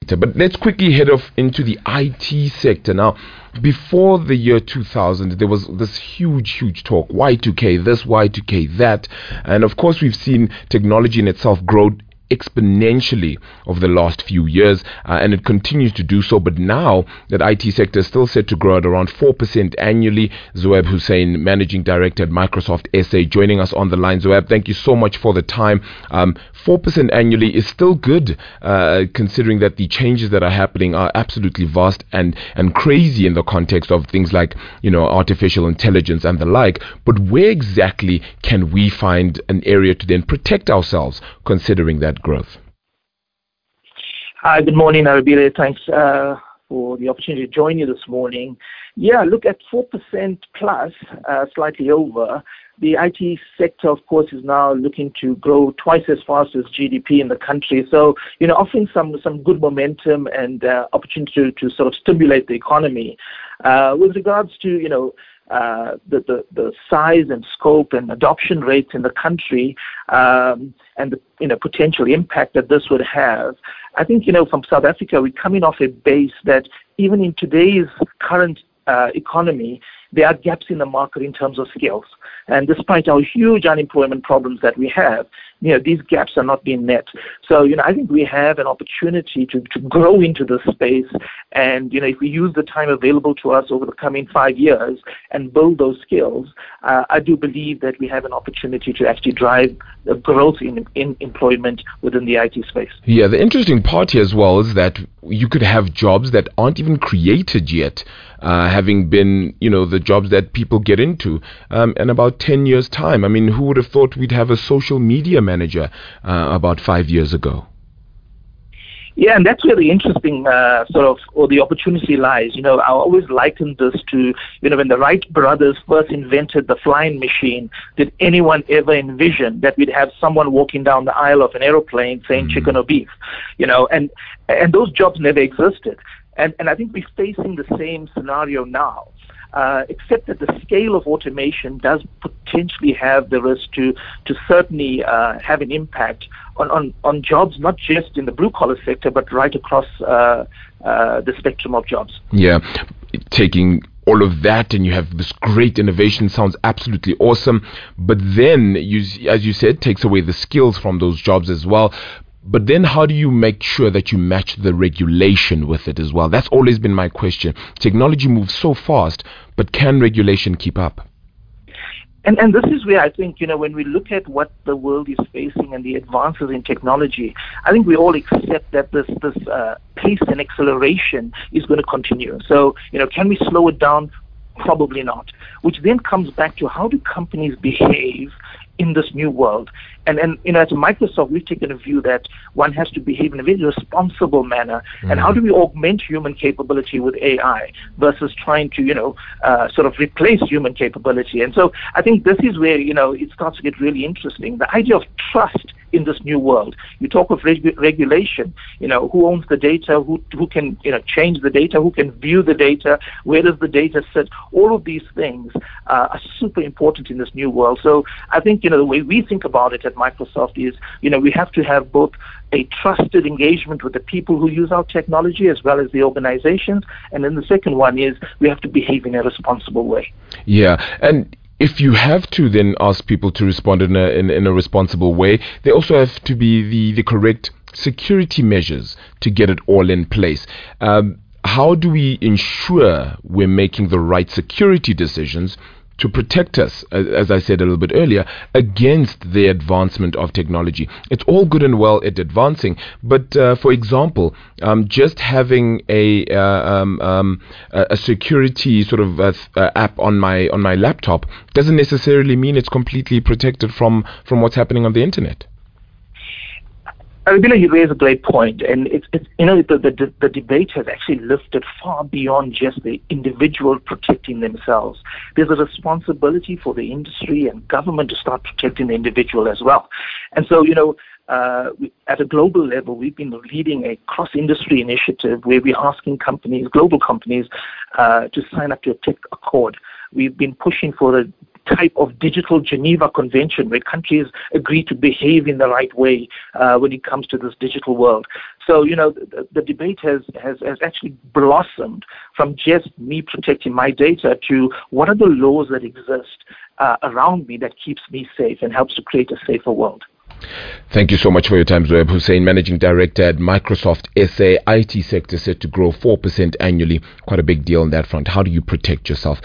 But let's quickly head off into the IT sector now. Before the year 2000, there was this huge talk, Y2K this, Y2K that. And of course, we've seen technology in itself grow exponentially over the last few years, and it continues to do so. But now that IT sector is still set to grow at around 4% annually. Zoaib Hussain, Managing Director at Microsoft SA, joining us on the line. Zoaib, thank you so much for the time. 4% annually is still good, considering that the changes that are happening are absolutely vast and crazy in the context of things like, artificial intelligence and the like. But where exactly can we find an area to then protect ourselves, considering that growth? Hi, good morning, Arabile. Thanks for the opportunity to join you this morning. Yeah, look, at 4% plus, slightly over, the IT sector, of course, is now looking to grow twice as fast as GDP in the country. So, offering some good momentum and opportunity to sort of stimulate the economy. With regards to, the size and scope and adoption rates in the country, and the potential impact that this would have. I think, from South Africa, we're coming off a base that even in today's current economy, there are gaps in the market in terms of skills. And despite our huge unemployment problems that we have, these gaps are not being met. So, I think we have an opportunity to grow into this space. And, if we use the time available to us over the coming 5 years and build those skills, I do believe that we have an opportunity to actually drive the growth in employment within the IT space. Yeah, the interesting part here as well is that you could have jobs that aren't even created yet, having been, the jobs that people get into in about 10 years' time. I mean, who would have thought we'd have a social media manager about 5 years ago? Yeah, and that's where the interesting or the opportunity lies. I always liken this to, when the Wright brothers first invented the flying machine, did anyone ever envision that we'd have someone walking down the aisle of an aeroplane saying chicken or beef? And those jobs never existed. And I think we're facing the same scenario now. Except that the scale of automation does potentially have the risk to certainly have an impact on jobs, not just in the blue-collar sector, but right across the spectrum of jobs. Yeah, taking all of that and you have this great innovation sounds absolutely awesome, but then, as you said, takes away the skills from those jobs as well. But then how do you make sure that you match the regulation with it as well? That's always been my question. Technology moves so fast, but can regulation keep up? And this is where I think, when we look at what the world is facing and the advances in technology, I think we all accept that this pace and acceleration is going to continue. So, can we slow it down? Probably not. Which then comes back to how do companies behave in this new world? And at Microsoft, we've taken a view that one has to behave in a very responsible manner. And how do we augment human capability with AI versus trying to, sort of replace human capability? And so I think this is where, it starts to get really interesting. The idea of trust in this new world. You talk of regulation, who owns the data, who can, change the data, who can view the data, where does the data sit? All of these things are super important in this new world. So I think, the way we think about it at Microsoft is, we have to have both a trusted engagement with the people who use our technology as well as the organizations. And then the second one is we have to behave in a responsible way. Yeah. And if you have to then ask people to respond in a responsible way, they also have to be the correct security measures to get it all in place. How do we ensure we're making the right security decisions to protect us, as I said a little bit earlier, against the advancement of technology? It's all good and well at advancing, but for example, just having a security sort of app on my laptop doesn't necessarily mean it's completely protected from what's happening on the internet. I believe you raise a great point, and it's the debate has actually lifted far beyond just the individual protecting themselves. There's a responsibility for the industry and government to start protecting the individual as well. And so, at a global level, we've been leading a cross-industry initiative where we're asking companies, global companies, to sign up to a tech accord. We've been pushing for the type of digital Geneva Convention where countries agree to behave in the right way when it comes to this digital world. So, the debate has actually blossomed from just me protecting my data to what are the laws that exist around me that keeps me safe and helps to create a safer world. Thank you so much for your time, Zoeb Hussein, Managing Director at Microsoft SA. IT sector set to grow 4% annually. Quite a big deal on that front. How do you protect yourself?